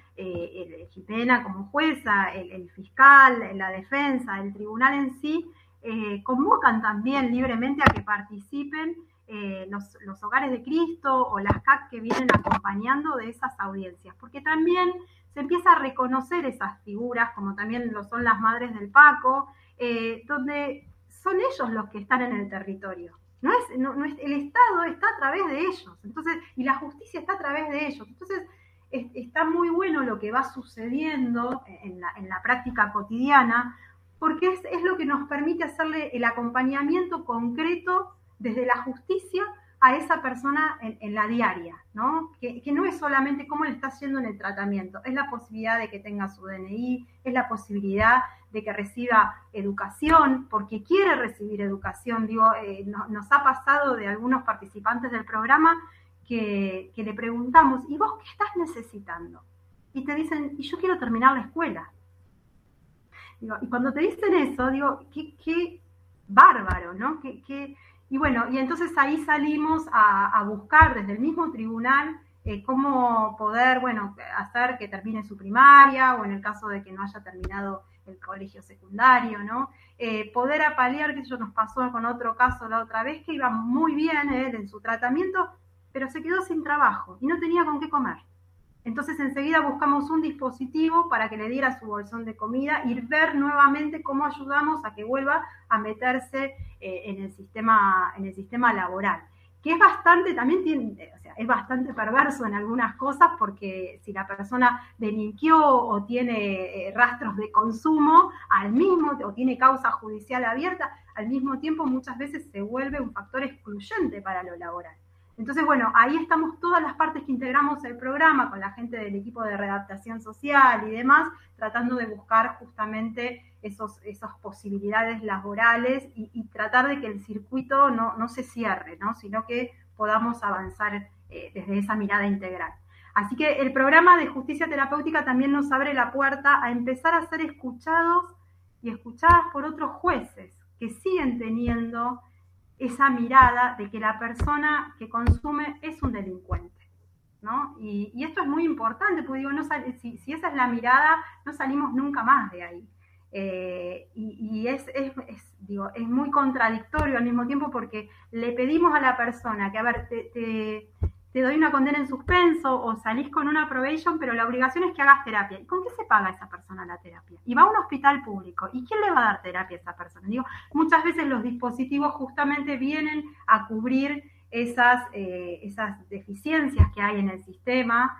Speaker 3: como jueza, el fiscal, la defensa, el tribunal en sí, convocan también libremente a que participen los hogares de Cristo o las CAC que vienen acompañando de esas audiencias, porque también se empieza a reconocer esas figuras, como también lo son las madres del Paco, donde son ellos los que están en el territorio. No es, el Estado está a través de ellos, entonces, y la justicia está a través de ellos. Entonces, está muy bueno lo que va sucediendo en la práctica cotidiana, porque es lo que nos permite hacerle el acompañamiento concreto desde la justicia a esa persona en la diaria, ¿no? Que no es solamente cómo le está haciendo en el tratamiento, es la posibilidad de que tenga su DNI, es la posibilidad de que reciba educación, porque quiere recibir educación. Nos ha pasado de algunos participantes del programa que le preguntamos, ¿y vos qué estás necesitando? Y te dicen, y yo quiero terminar la escuela. Y cuando te dicen eso, digo, qué bárbaro, ¿no? Y bueno, y entonces ahí salimos a buscar desde el mismo tribunal cómo poder, hacer que termine su primaria, o en el caso de que no haya terminado el colegio secundario, ¿no? Poder apalear, que eso nos pasó con otro caso la otra vez, que iba muy bien en su tratamiento, pero se quedó sin trabajo y no tenía con qué comer. Entonces enseguida buscamos un dispositivo para que le diera su bolsón de comida y ver nuevamente cómo ayudamos a que vuelva a meterse en el sistema laboral, que es bastante, es bastante perverso en algunas cosas, porque si la persona delinquió o tiene rastros de consumo o tiene causa judicial abierta, al mismo tiempo muchas veces se vuelve un factor excluyente para lo laboral. Entonces, ahí estamos todas las partes que integramos el programa, con la gente del equipo de readaptación social y demás, tratando de buscar justamente esas posibilidades laborales y tratar de que el circuito no se cierre, ¿no? Sino que podamos avanzar desde esa mirada integral. Así que el programa de justicia terapéutica también nos abre la puerta a empezar a ser escuchados y escuchadas por otros jueces que siguen teniendo esa mirada de que la persona que consume es un delincuente, ¿no? Y esto es muy importante, porque si esa es la mirada, no salimos nunca más de ahí. Es muy contradictorio al mismo tiempo, porque le pedimos a la persona que, a ver, te doy una condena en suspenso o salís con una probation, pero la obligación es que hagas terapia. ¿Y con qué se paga esa persona la terapia? Y va a un hospital público. ¿Y quién le va a dar terapia a esa persona? Muchas veces los dispositivos justamente vienen a cubrir esas deficiencias que hay en el sistema,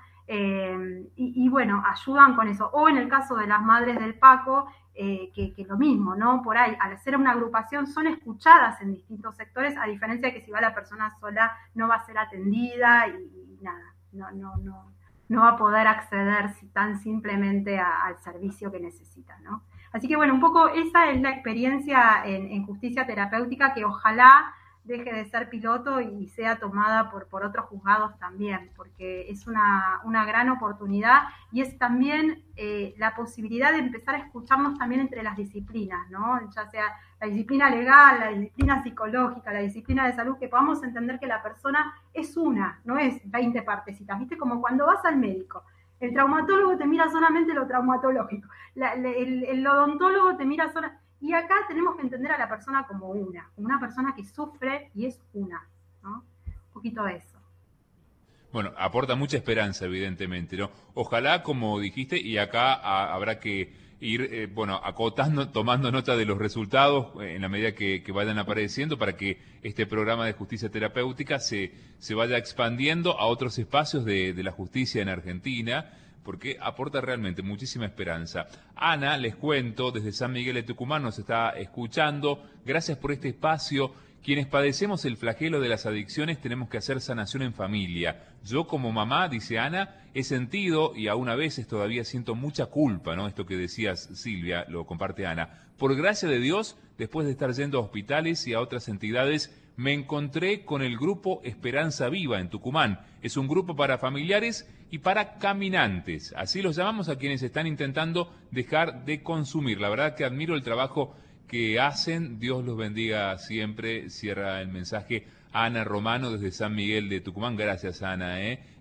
Speaker 3: ayudan con eso. O en el caso de las madres del Paco, que lo mismo, ¿no? Por ahí, al ser una agrupación, son escuchadas en distintos sectores, a diferencia de que si va la persona sola no va a ser atendida y nada, no va a poder acceder tan simplemente al servicio que necesita, ¿no? Así que un poco esa es la experiencia en justicia terapéutica, que ojalá deje de ser piloto y sea tomada por otros juzgados también, porque es una gran oportunidad y es también la posibilidad de empezar a escucharnos también entre las disciplinas, ¿no? Ya sea la disciplina legal, la disciplina psicológica, la disciplina de salud, que podamos entender que la persona es una, no es 20 partecitas, ¿viste? Como cuando vas al médico. El traumatólogo te mira solamente lo traumatológico, el odontólogo te mira solamente... Y acá tenemos que entender a la persona como una persona que sufre y es una, ¿no? Un poquito de eso.
Speaker 2: Bueno, aporta mucha esperanza, evidentemente, ¿no? Ojalá, como dijiste, y acá habrá que ir, acotando, tomando nota de los resultados en la medida que vayan apareciendo para que este programa de justicia terapéutica se vaya expandiendo a otros espacios de la justicia en Argentina, porque aporta realmente muchísima esperanza. Ana, les cuento, desde San Miguel de Tucumán nos está escuchando. Gracias por este espacio. Quienes padecemos el flagelo de las adicciones tenemos que hacer sanación en familia. Yo como mamá, dice Ana, he sentido y aún a veces todavía siento mucha culpa, ¿no? Esto que decías, Silvia, lo comparte Ana. Por gracia de Dios, después de estar yendo a hospitales y a otras entidades, me encontré con el grupo Esperanza Viva en Tucumán. Es un grupo para familiares y para caminantes. Así los llamamos a quienes están intentando dejar de consumir. La verdad que admiro el trabajo que hacen. Dios los bendiga siempre. Cierra el mensaje Ana Romano desde San Miguel de Tucumán. Gracias, Ana.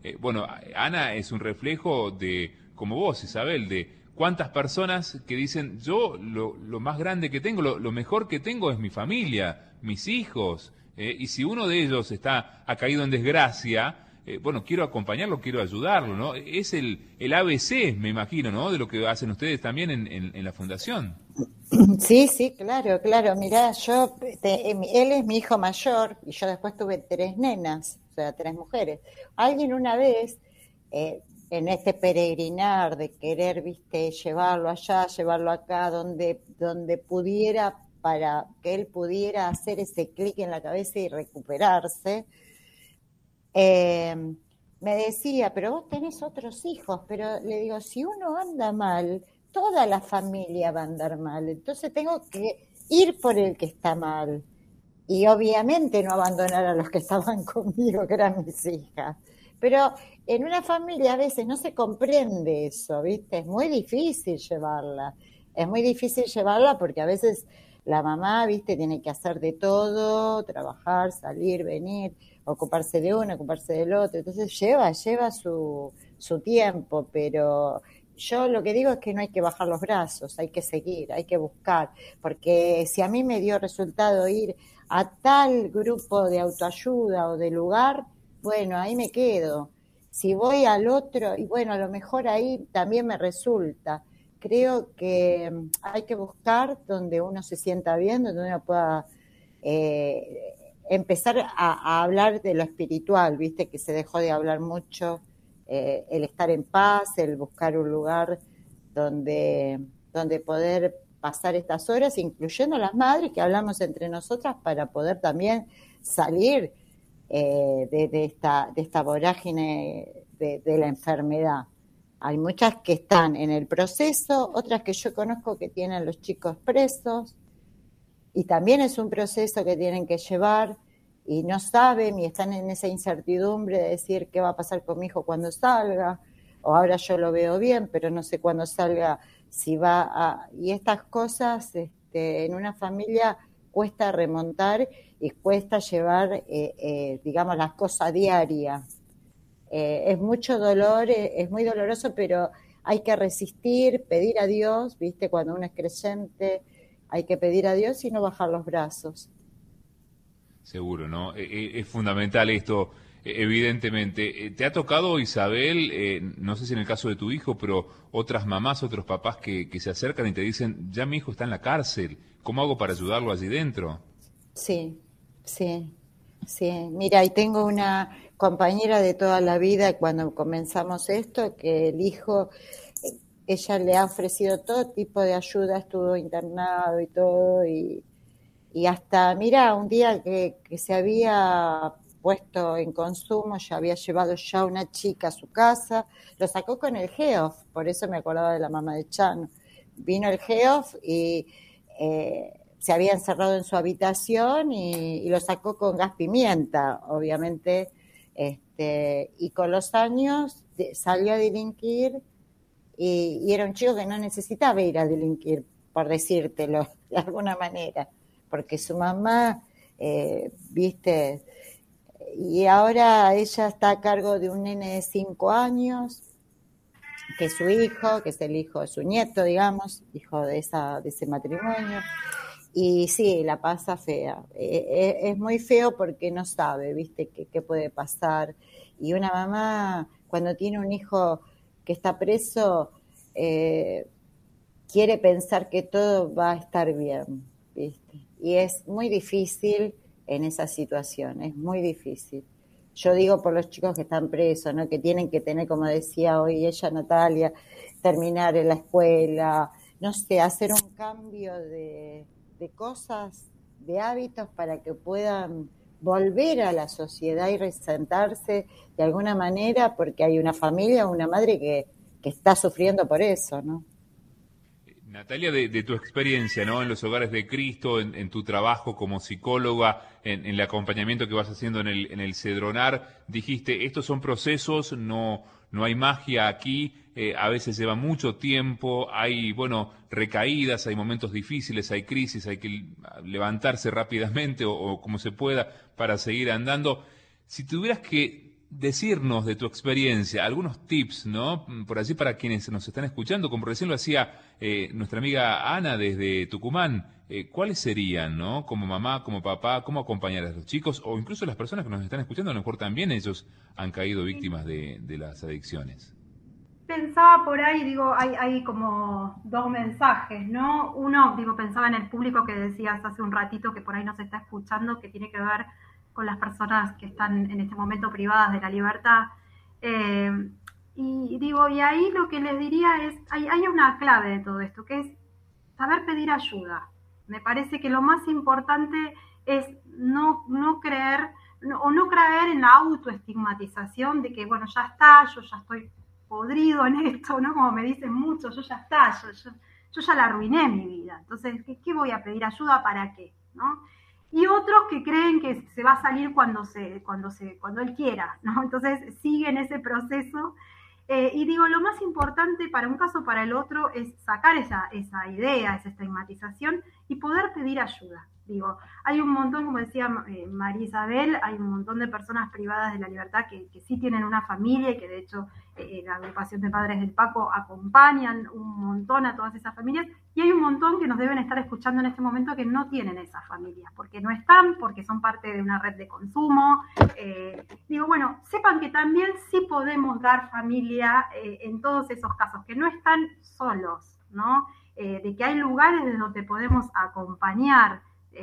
Speaker 2: Ana es un reflejo de, como vos, Isabel, de cuántas personas que dicen, yo lo más grande que tengo, lo mejor que tengo es mi familia, mis hijos. Y si uno de ellos ha caído en desgracia, quiero acompañarlo, quiero ayudarlo, ¿no? Es el ABC, me imagino, ¿no? De lo que hacen ustedes también en la fundación.
Speaker 1: Sí, claro. Mirá, él es mi hijo mayor y yo después tuve 3 nenas, o sea, 3 mujeres. Alguien una vez, en este peregrinar de querer, viste, llevarlo allá, llevarlo acá, donde pudiera, para que él pudiera hacer ese clic en la cabeza y recuperarse, me decía, pero vos tenés otros hijos, pero le digo, si uno anda mal, toda la familia va a andar mal, entonces tengo que ir por el que está mal, y obviamente no abandonar a los que estaban conmigo, que eran mis hijas, pero en una familia a veces no se comprende eso, ¿viste? Es muy difícil llevarla porque a veces la mamá, ¿viste? Tiene que hacer de todo, trabajar, salir, venir, ocuparse de uno, ocuparse del otro, entonces lleva su tiempo, pero yo lo que digo es que no hay que bajar los brazos, hay que seguir, hay que buscar, porque si a mí me dio resultado ir a tal grupo de autoayuda o de lugar, bueno, ahí me quedo. Si voy al otro, y bueno, a lo mejor ahí también me resulta. Creo que hay que buscar donde uno se sienta bien, donde uno pueda empezar a hablar de lo espiritual, viste que se dejó de hablar mucho, el estar en paz, el buscar un lugar donde poder pasar estas horas, incluyendo las madres que hablamos entre nosotras para poder también salir de esta vorágine de la enfermedad. Hay muchas que están en el proceso, otras que yo conozco que tienen los chicos presos, y también es un proceso que tienen que llevar, y no saben, y están en esa incertidumbre de decir qué va a pasar con mi hijo cuando salga, o ahora yo lo veo bien, pero no sé cuándo salga, si va a... Y estas cosas en una familia cuesta remontar y cuesta llevar, digamos, las cosas diarias. Es mucho dolor, es muy doloroso, pero hay que resistir, pedir a Dios, ¿viste? Cuando uno es creyente, hay que pedir a Dios y no bajar los brazos.
Speaker 2: Seguro, ¿no? Es fundamental esto, evidentemente. ¿Te ha tocado, Isabel, no sé si en el caso de tu hijo, pero otras mamás, otros papás que se acercan y te dicen, ya mi hijo está en la cárcel, ¿cómo hago para ayudarlo allí dentro?
Speaker 1: Sí. Mira, y tengo una compañera de toda la vida cuando comenzamos esto, que el hijo, ella le ha ofrecido todo tipo de ayuda, estuvo internado y todo, y hasta, mira, un día que se había puesto en consumo, ya había llevado ya una chica a su casa, lo sacó con el GEOF, por eso me acordaba de la mamá de Chano. Vino el GEOF y se había encerrado en su habitación y lo sacó con gas pimienta, obviamente, y con los años salió a delinquir y era un chico que no necesitaba ir a delinquir, por decírtelo de alguna manera, porque su mamá, viste, y ahora ella está a cargo de un nene de 5 años, que es su hijo, que es el hijo de su nieto, digamos, hijo de ese matrimonio. Y sí, la pasa fea. Es muy feo porque no sabe, ¿viste?, qué puede pasar. Y una mamá, cuando tiene un hijo que está preso, quiere pensar que todo va a estar bien, ¿viste? Y es muy difícil en esa situación, es muy difícil. Yo digo por los chicos que están presos, ¿no?, que tienen que tener, como decía hoy ella, Natalia, terminar en la escuela, no sé, hacer un cambio de cosas, de hábitos para que puedan volver a la sociedad y resentarse de alguna manera, porque hay una familia, una madre que está sufriendo por eso, ¿no?
Speaker 2: Natalia, de tu experiencia, ¿no?, en los hogares de Cristo, en tu trabajo como psicóloga, en el acompañamiento que vas haciendo en el Cedronar, dijiste, estos son procesos, no hay magia aquí, a veces lleva mucho tiempo, hay, recaídas, hay momentos difíciles, hay crisis, hay que levantarse rápidamente o como se pueda para seguir andando. Si tuvieras que decirnos de tu experiencia algunos tips, ¿no?, por allí para quienes nos están escuchando, como recién lo hacía nuestra amiga Ana desde Tucumán, ¿cuáles serían, ¿no?, como mamá, como papá, cómo acompañar a los chicos o incluso las personas que nos están escuchando? A lo mejor también ellos han caído víctimas de las adicciones.
Speaker 3: Pensaba por ahí, digo, hay como dos mensajes, ¿no? Uno, digo, pensaba en el público que decías hace un ratito que por ahí nos está escuchando, que tiene que ver con las personas que están en este momento privadas de la libertad. Y digo, y ahí lo que les diría es, hay una clave de todo esto, que es saber pedir ayuda. Me parece que lo más importante es no creer en la autoestigmatización de que, bueno, ya está, yo ya estoy podrido en esto, ¿no? Como me dicen muchos, yo ya está, yo ya la arruiné mi vida. Entonces, ¿qué voy a pedir ayuda para qué? ¿No? Y otros que creen que se va a salir cuando él quiera, ¿no? Entonces siguen ese proceso. Y digo, lo más importante para un caso o para el otro es sacar esa idea, esa estigmatización y poder pedir ayuda. Digo, hay un montón, como decía María Isabel, hay un montón de personas privadas de la libertad que sí tienen una familia y que de hecho la agrupación de padres del Paco acompañan un montón a todas esas familias, y hay un montón que nos deben estar escuchando en este momento que no tienen esas familias, porque no están, porque son parte de una red de consumo. Digo, bueno, sepan que también sí podemos dar familia en todos esos casos, que no están solos, ¿no? De que hay lugares donde podemos acompañar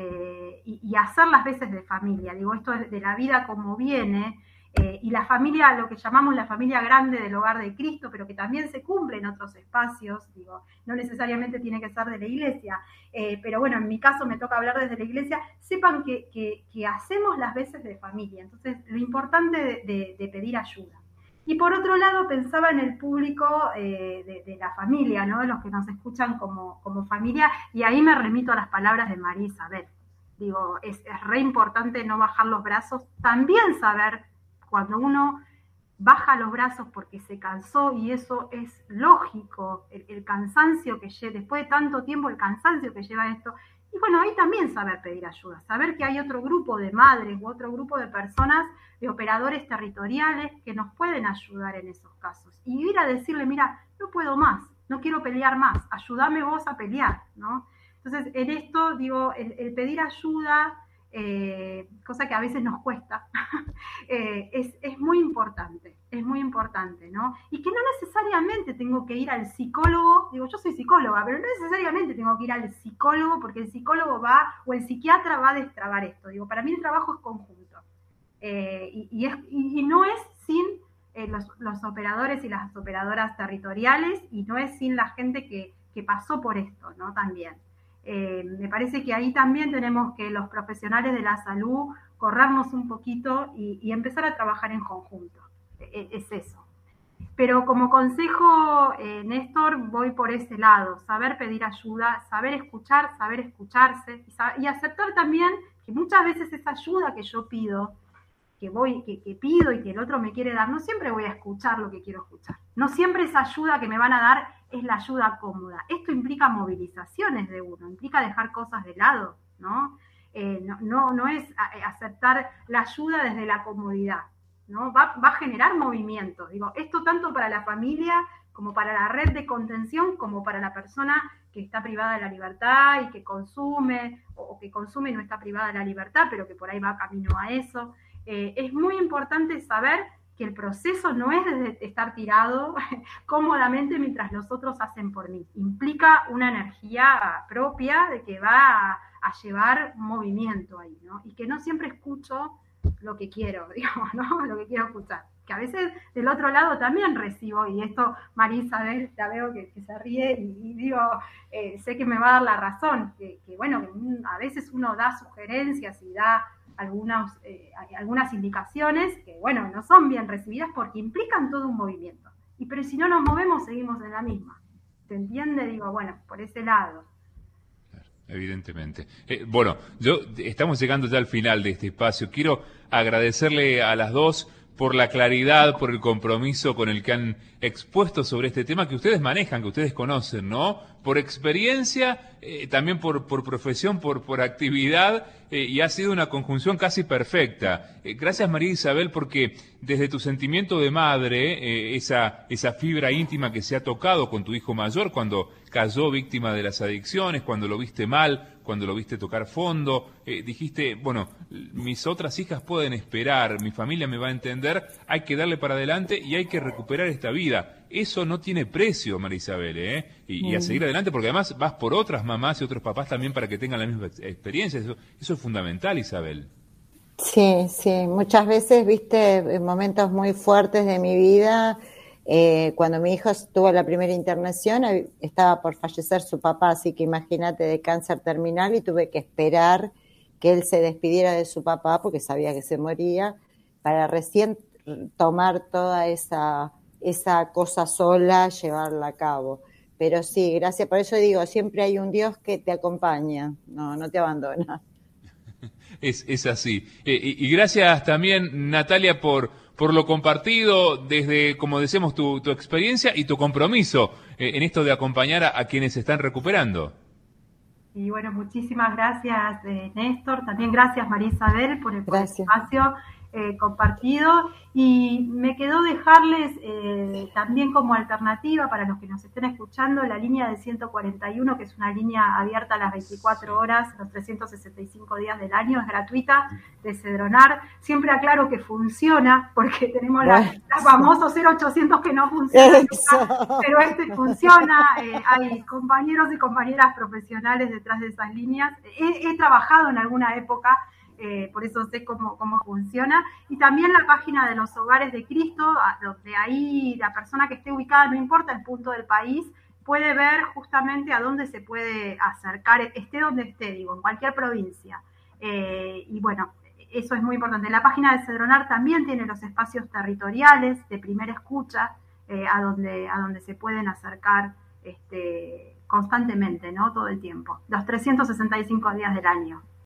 Speaker 3: y hacer las veces de familia. Digo, esto de la vida como viene, y la familia, lo que llamamos la familia grande del hogar de Cristo, pero que también se cumple en otros espacios, digo, no necesariamente tiene que ser de la iglesia, pero bueno, en mi caso me toca hablar desde la iglesia. Sepan que hacemos las veces de familia, entonces lo importante de pedir ayuda. Y por otro lado, pensaba en el público de la familia, ¿no?, los que nos escuchan como familia, y ahí me remito a las palabras de María Isabel. Digo, es re importante no bajar los brazos, también saber cuando uno baja los brazos porque se cansó, y eso es lógico, el cansancio que lleva, después de tanto tiempo, el cansancio que lleva esto. Y bueno, ahí también saber pedir ayuda, saber que hay otro grupo de madres u otro grupo de personas, de operadores territoriales que nos pueden ayudar en esos casos. Y ir a decirle, mira, no puedo más, no quiero pelear más, ayúdame vos a pelear, ¿no? Entonces, en esto, digo, el pedir ayuda, cosa que a veces nos cuesta, es muy importante, ¿no? Y que no necesariamente tengo que ir al psicólogo, digo, yo soy psicóloga, pero no necesariamente tengo que ir al psicólogo porque el psicólogo o el psiquiatra va a destrabar esto. Digo, para mí el trabajo es conjunto, y no es sin los operadores y las operadoras territoriales, y no es sin la gente que pasó por esto, ¿no? También. Me parece que ahí también tenemos que los profesionales de la salud corrernos un poquito y empezar a trabajar en conjunto. Es eso. Pero como consejo, Néstor, voy por ese lado, saber pedir ayuda, saber escuchar, saber escucharse y aceptar también que muchas veces esa ayuda que yo pido, que pido y que el otro me quiere dar, no siempre voy a escuchar lo que quiero escuchar. No siempre esa ayuda que me van a dar es la ayuda cómoda. Esto implica movilizaciones de uno, implica dejar cosas de lado, ¿no? No es aceptar la ayuda desde la comodidad, ¿no? Va a generar movimientos. Digo, esto tanto para la familia como para la red de contención, como para la persona que está privada de la libertad y que consume, o que consume y no está privada de la libertad, pero que por ahí va camino a eso. Es muy importante saber que el proceso no es de estar tirado cómodamente mientras los otros hacen por mí. Implica una energía propia de que va a llevar movimiento ahí, ¿no? Y que no siempre escucho lo que quiero, digamos, ¿no? Lo que quiero escuchar. Que a veces del otro lado también recibo, y esto María Isabel, la veo que se ríe y digo, sé que me va a dar la razón, que bueno, que a veces uno da sugerencias y da algunas indicaciones que, bueno, no son bien recibidas porque implican todo un movimiento. Pero si no nos movemos, seguimos en la misma. ¿Se entiende? Digo, bueno, por ese lado.
Speaker 2: Evidentemente. Bueno, estamos llegando ya al final de este espacio. Quiero agradecerle a las dos por la claridad, por el compromiso con el que han expuesto sobre este tema que ustedes manejan, que ustedes conocen, ¿no? Por experiencia, también por profesión, por actividad, y ha sido una conjunción casi perfecta. Gracias, María Isabel, porque desde tu sentimiento de madre, esa fibra íntima que se ha tocado con tu hijo mayor cuando cayó víctima de las adicciones, cuando lo viste mal, cuando lo viste tocar fondo, dijiste, bueno, mis otras hijas pueden esperar, mi familia me va a entender, hay que darle para adelante y hay que recuperar esta vida. Eso no tiene precio, María Isabel, y a seguir adelante, porque además vas por otras mamás y otros papás también para que tengan la misma experiencia. Eso es fundamental, Isabel.
Speaker 1: Sí, sí, muchas veces, viste, en momentos muy fuertes de mi vida, cuando mi hijo tuvo la primera internación, estaba por fallecer su papá, así que imagínate, de cáncer terminal, y tuve que esperar que él se despidiera de su papá, porque sabía que se moría, para recién tomar toda esa cosa sola, llevarla a cabo. Pero sí, gracias, por eso digo, siempre hay un Dios que te acompaña, no te abandona.
Speaker 2: Es así. Y gracias también, Natalia, por lo compartido desde, como decíamos, tu experiencia y tu compromiso en esto de acompañar a quienes se están recuperando.
Speaker 3: Y bueno, muchísimas gracias, Néstor. También gracias, María Isabel, por el espacio compartido. Y me quedó dejarles también como alternativa para los que nos estén escuchando la línea de 141, que es una línea abierta a las 24 horas, los 365 días del año, es gratuita, de Cedronar. Siempre aclaro que funciona, porque tenemos la famoso 0800 que no funciona, pero funciona. Hay compañeros y compañeras profesionales detrás de esas líneas. He trabajado en alguna época, por eso sé cómo funciona, y también la página de los Hogares de Cristo, donde ahí la persona que esté ubicada, no importa el punto del país, puede ver justamente a dónde se puede acercar, esté donde esté, digo, en cualquier provincia. Y bueno, eso es muy importante. La página de Cedronar también tiene los espacios territoriales de primera escucha, a donde se pueden acercar constantemente, ¿no? Todo el tiempo, los 365 días del año.